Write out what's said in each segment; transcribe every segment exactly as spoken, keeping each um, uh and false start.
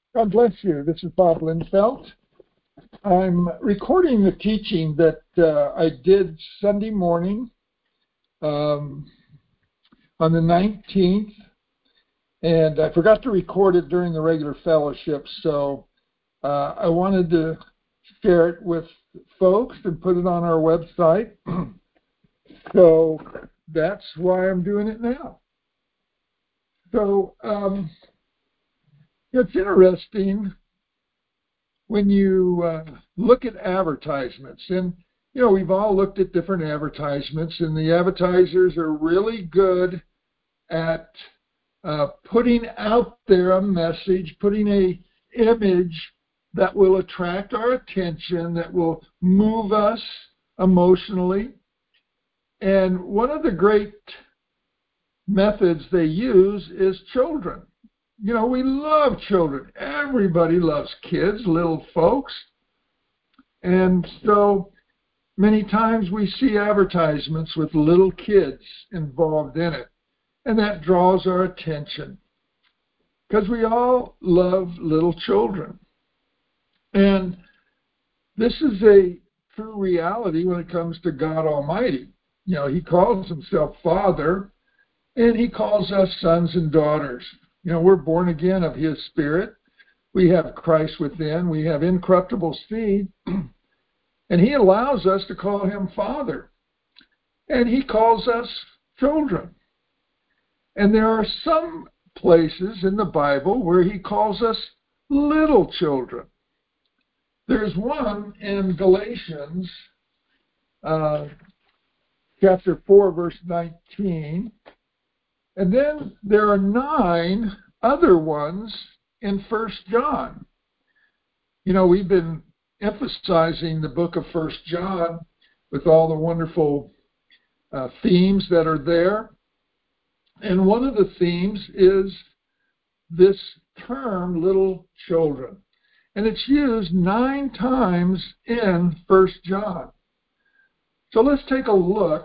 God bless you. This is Bob Lindfelt. I'm recording the teaching that uh, I did Sunday morning um, on the nineteenth, and I forgot to record it during the regular fellowship, so uh, I wanted to share it with folks and put it on our website. So that's why I'm doing it now. So um, it's interesting when you uh, look at advertisements, and you know, we've all looked at different advertisements, and the advertisers are really good at uh, putting out there a message, putting a image that will attract our attention, that will move us emotionally. And one of the great methods they use is children. You know, we love children. Everybody loves kids, little folks. And so many times we see advertisements with little kids involved in it, and that draws our attention because we all love little children. And this is a true reality when it comes to God Almighty. You know, He calls Himself Father, and He calls us sons and daughters. You know, we're born again of His Spirit. We have Christ within. We have incorruptible seed. And He allows us to call Him Father. And He calls us children. And there are some places in the Bible where He calls us little children. There's one in Galatians uh, chapter four, verse nineteen. And then there are nine other ones in First John. You know, we've been emphasizing the book of First John with all the wonderful uh, themes that are there. And one of the themes is this term, little children. And it's used nine times in First John. So let's take a look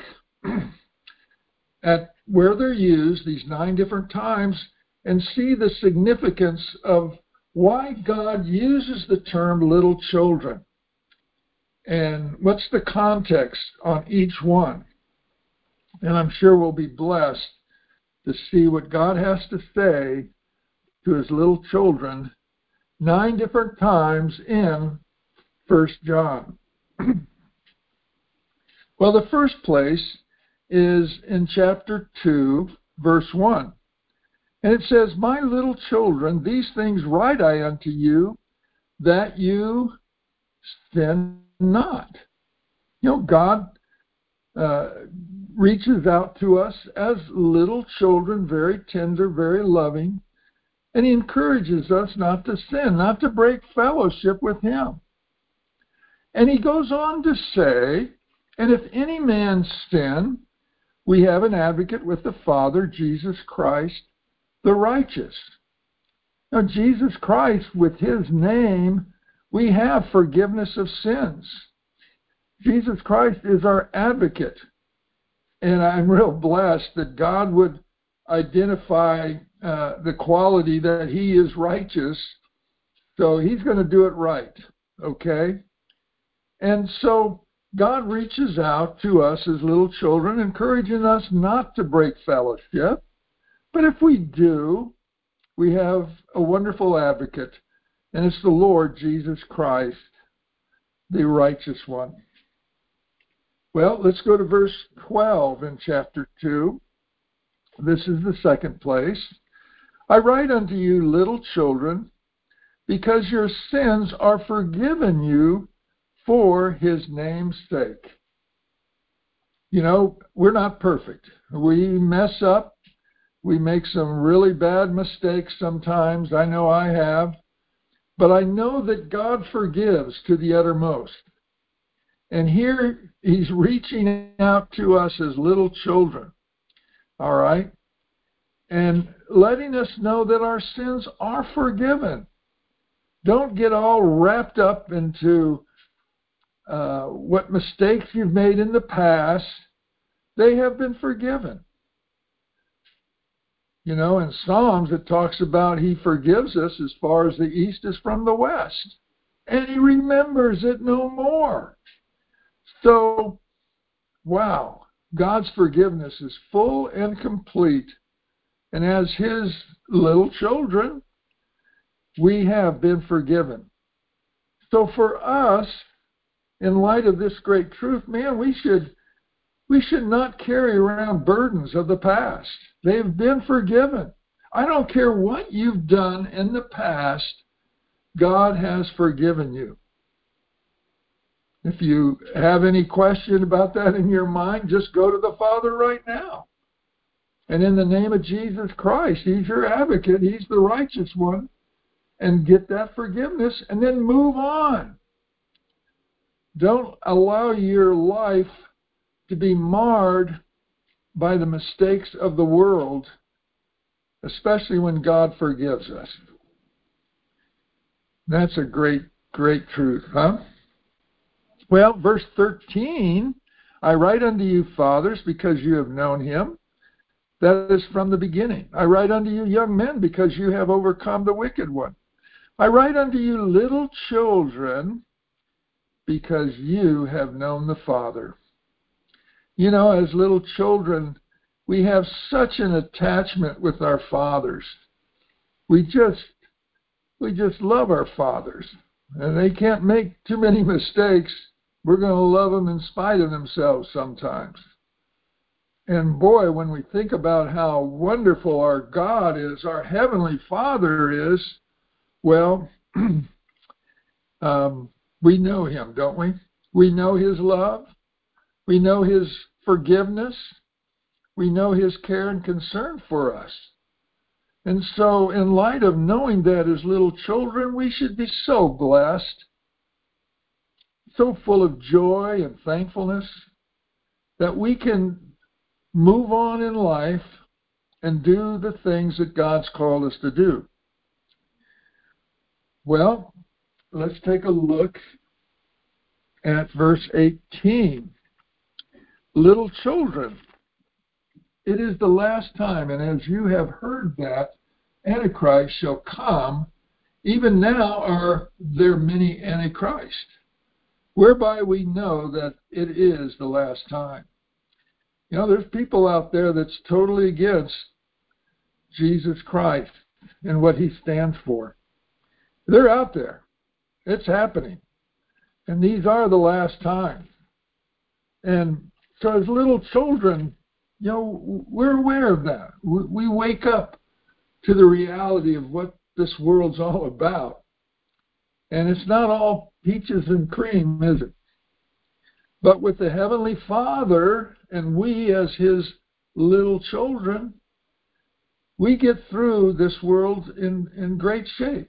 at where they're used, these nine different times, and see the significance of why God uses the term little children. And what's the context on each one. And I'm sure we'll be blessed to see what God has to say to His little children nine different times in First John. Well, the first place is in chapter two, verse one. And it says, "My little children, these things write I unto you, that you sin not." You know, God uh, reaches out to us as little children, very tender, very loving, and He encourages us not to sin, not to break fellowship with Him. And He goes on to say, "And if any man sin, we have an advocate with the Father, Jesus Christ, the righteous." Now, Jesus Christ, with His name, we have forgiveness of sins. Jesus Christ is our advocate. And I'm real blessed that God would identify uh, the quality that He is righteous. So He's going to do it right, okay? And so God reaches out to us as little children, encouraging us not to break fellowship. But if we do, we have a wonderful advocate, and it's the Lord Jesus Christ, the righteous one. Well, let's go to verse twelve in chapter two. This is the second place. "I write unto you, little children, because your sins are forgiven you for His name's sake." You know, we're not perfect. We mess up. We make some really bad mistakes sometimes. I know I have. But I know that God forgives to the uttermost. And here He's reaching out to us as little children, all right? And letting us know that our sins are forgiven. Don't get all wrapped up into uh, what mistakes you've made in the past. They have been forgiven. You know, in Psalms it talks about he forgives us as far as the east is from the west. And he remembers it no more. So, wow, God's forgiveness is full and complete. And as his little children, we have been forgiven. So for us, in light of this great truth, man, we should we should not carry around burdens of the past. They've been forgiven. I don't care what you've done in the past, God has forgiven you. If you have any question about that in your mind, just go to the Father right now. And in the name of Jesus Christ, he's your advocate, he's the righteous one, and get that forgiveness and then move on. Don't allow your life to be marred by the mistakes of the world, especially when God forgives us. That's a great, great truth, huh? Well, verse thirteen, I write unto you, fathers, because you have known him. That is from the beginning. I write unto you, young men, because you have overcome the wicked one. I write unto you, little children, because you have known the Father. You know, as little children, we have such an attachment with our fathers. We just, we just love our fathers. And they can't make too many mistakes. We're going to love them in spite of themselves sometimes. And boy, when we think about how wonderful our God is, our Heavenly Father is, well, um, we know him, don't we? We know his love. We know his forgiveness. We know his care and concern for us. And so in light of knowing that as little children, we should be so blessed, so full of joy and thankfulness, that we can move on in life and do the things that God's called us to do. Well, let's take a look at verse eighteen. Little children, it is the last time, and as you have heard that, Antichrist shall come. Even now are there many Antichrists, whereby we know that it is the last time. You know, there's people out there that's totally against Jesus Christ and what he stands for. They're out there. It's happening. And these are the last times. And so as little children, you know, we're aware of that. We wake up to the reality of what this world's all about. And it's not all peaches and cream, is it? But with the Heavenly Father and we as his little children, we get through this world in, in great shape.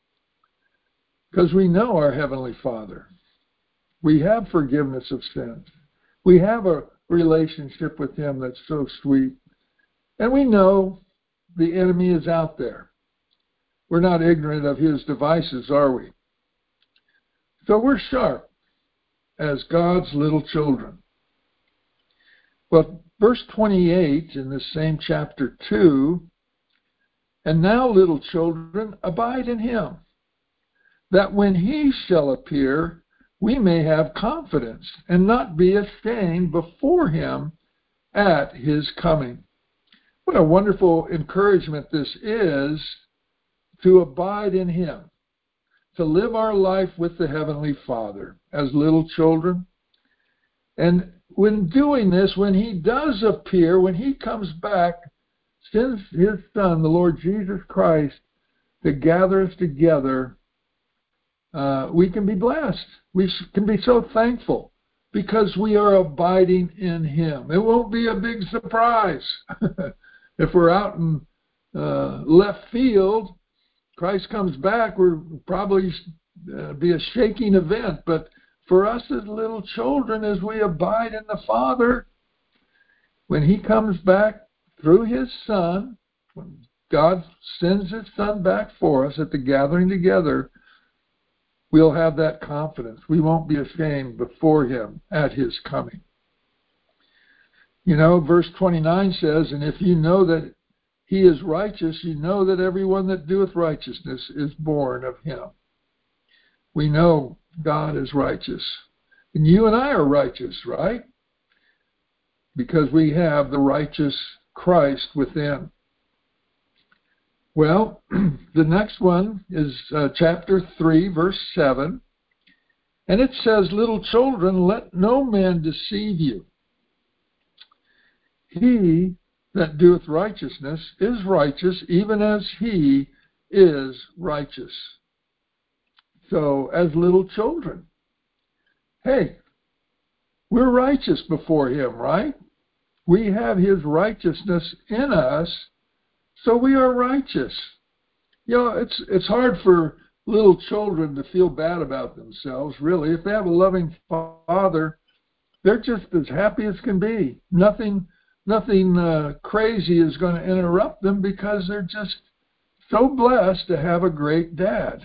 Because we know our Heavenly Father. We have forgiveness of sins. We have a relationship with him that's so sweet. And we know the enemy is out there. We're not ignorant of his devices, are we? So we're sharp as God's little children. Well, verse twenty-eight in this same chapter two, and now, little children, abide in him, that when he shall appear, we may have confidence and not be ashamed before him at his coming. What a wonderful encouragement this is, to abide in him, to live our life with the Heavenly Father as little children. And when doing this, when he does appear, when he comes back, sends his Son, the Lord Jesus Christ, to gather us together, uh, we can be blessed. We can be so thankful because we are abiding in him. It won't be a big surprise. If we're out in uh, left field, Christ comes back, we'll probably uh, be a shaking event. But for us as little children, as we abide in the Father, when he comes back through his Son, when God sends his Son back for us at the gathering together, we'll have that confidence. We won't be ashamed before him at his coming. You know, verse twenty-nine says, and if you know that he is righteous, you know that everyone that doeth righteousness is born of him. We know God is righteous. And you and I are righteous, right? Because we have the righteous Christ within. Well, the next one is uh, chapter three, verse seven. And it says, little children, let no man deceive you. He that doeth righteousness is righteous, even as he is righteous. So, as little children, hey, we're righteous before him, right? We have his righteousness in us, so we are righteous. You know, it's it's hard for little children to feel bad about themselves, really. If they have a loving father, they're just as happy as can be. Nothing, nothing uh, crazy is going to interrupt them because they're just so blessed to have a great dad.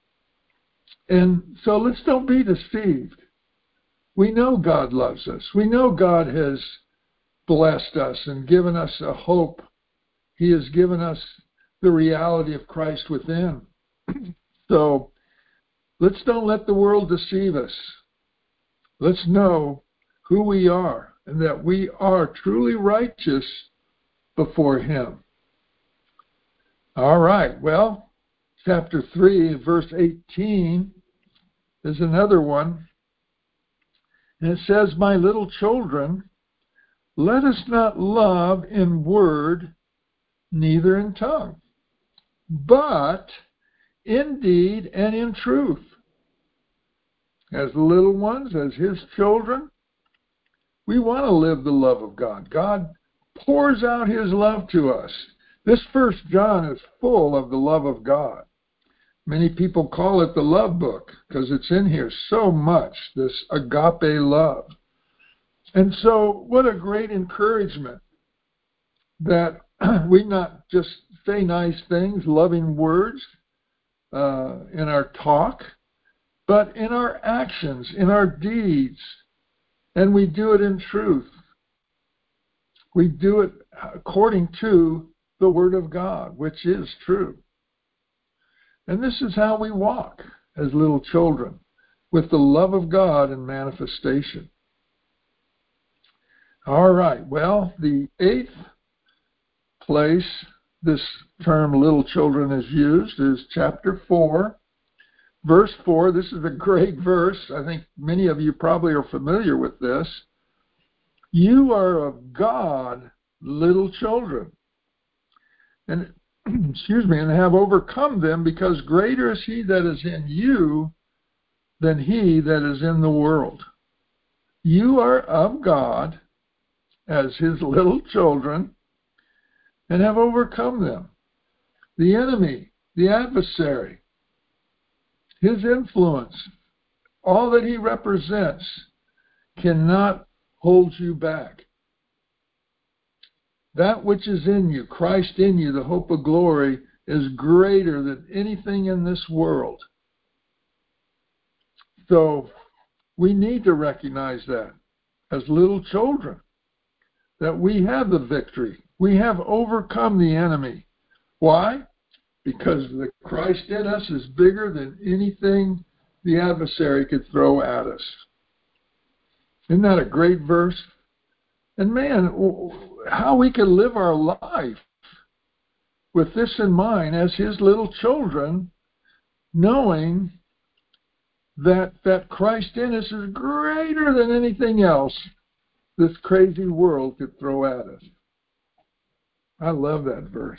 And so let's don't be deceived. We know God loves us. We know God has blessed us and given us a hope. He has given us the reality of Christ within. So let's don't let the world deceive us. Let's know who we are and that we are truly righteous before him. All right, well, chapter three, verse eighteen is another one. And it says, my little children, let us not love in word, neither in tongue, but in deed and in truth. As the little ones, as his children, we want to live the love of God. God pours out his love to us. This First John is full of the love of God. Many people call it the love book because it's in here so much, this agape love. And so what a great encouragement that we not just say nice things, loving words uh, in our talk, but in our actions, in our deeds, and we do it in truth. We do it according to the Word of God, which is true. And this is how we walk as little children, with the love of God in manifestation. All right, well, the eighth place this term little children is used is chapter four, verse four. This is a great verse. I think many of you probably are familiar with this. You are of God, little children. And excuse me, and have overcome them, because greater is he that is in you than he that is in the world. You are of God as his little children and have overcome them. The enemy, the adversary, his influence, all that he represents cannot hold you back. That which is in you, Christ in you, the hope of glory, is greater than anything in this world. So we need to recognize that as little children, that we have the victory. We have overcome the enemy. Why? Because the Christ in us is bigger than anything the adversary could throw at us. Isn't that a great verse? And man, how we can live our life with this in mind as his little children, knowing that that Christ in us is greater than anything else this crazy world could throw at us. I love that verse.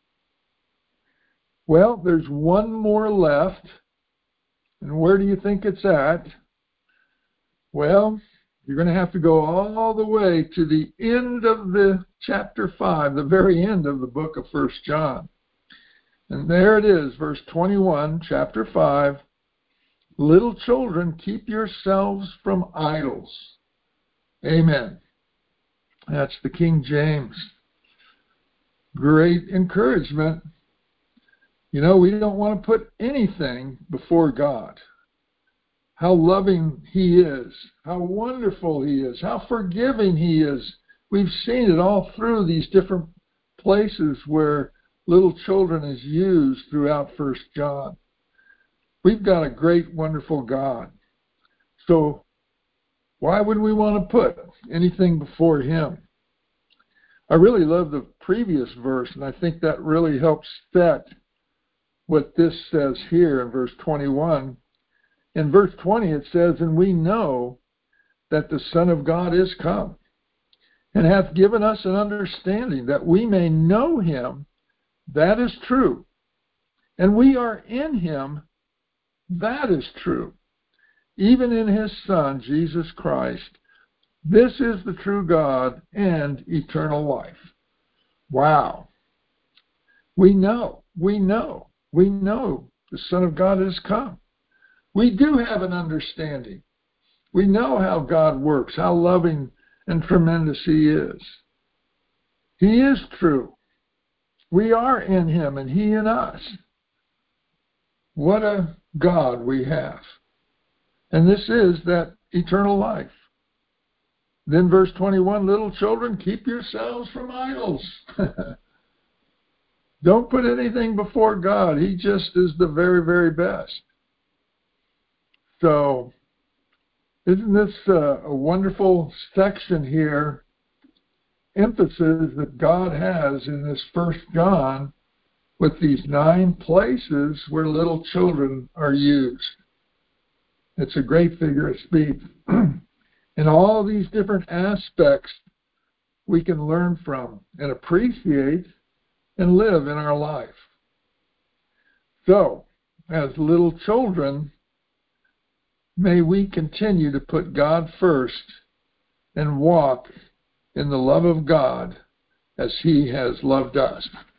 Well, there's one more left. And where do you think it's at? Well, you're going to have to go all the way to the end of the chapter five, the very end of the book of First John. And there it is, verse twenty-one, chapter five. Little children, keep yourselves from idols. Amen. That's the King James. Great encouragement. You know, we don't want to put anything before God. How loving he is, how wonderful he is, how forgiving he is. We've seen it all through these different places where little children is used throughout First John. We've got a great, wonderful God. So why would we want to put anything before him? I really love the previous verse, and I think that really helps set what this says here in verse twenty-one. In verse twenty it says, "And we know that the Son of God is come, and hath given us an understanding, that we may know him that is true. And we are in him that is true, even in his Son, Jesus Christ. This is the true God and eternal life." Wow. We know, we know, we know the Son of God has come. We do have an understanding. We know how God works, how loving and tremendous he is. He is true. We are in him and he in us. What a God we have. And this is that eternal life. Then verse twenty-one, "Little children, keep yourselves from idols." Don't put anything before God. He just is the very, very best. So, isn't this uh, a wonderful section here? Emphasis that God has in this First John with these nine places where little children are used. It's a great figure of speech. And all these different aspects we can learn from and appreciate and live in our life. So, as little children, may we continue to put God first and walk in the love of God as he has loved us.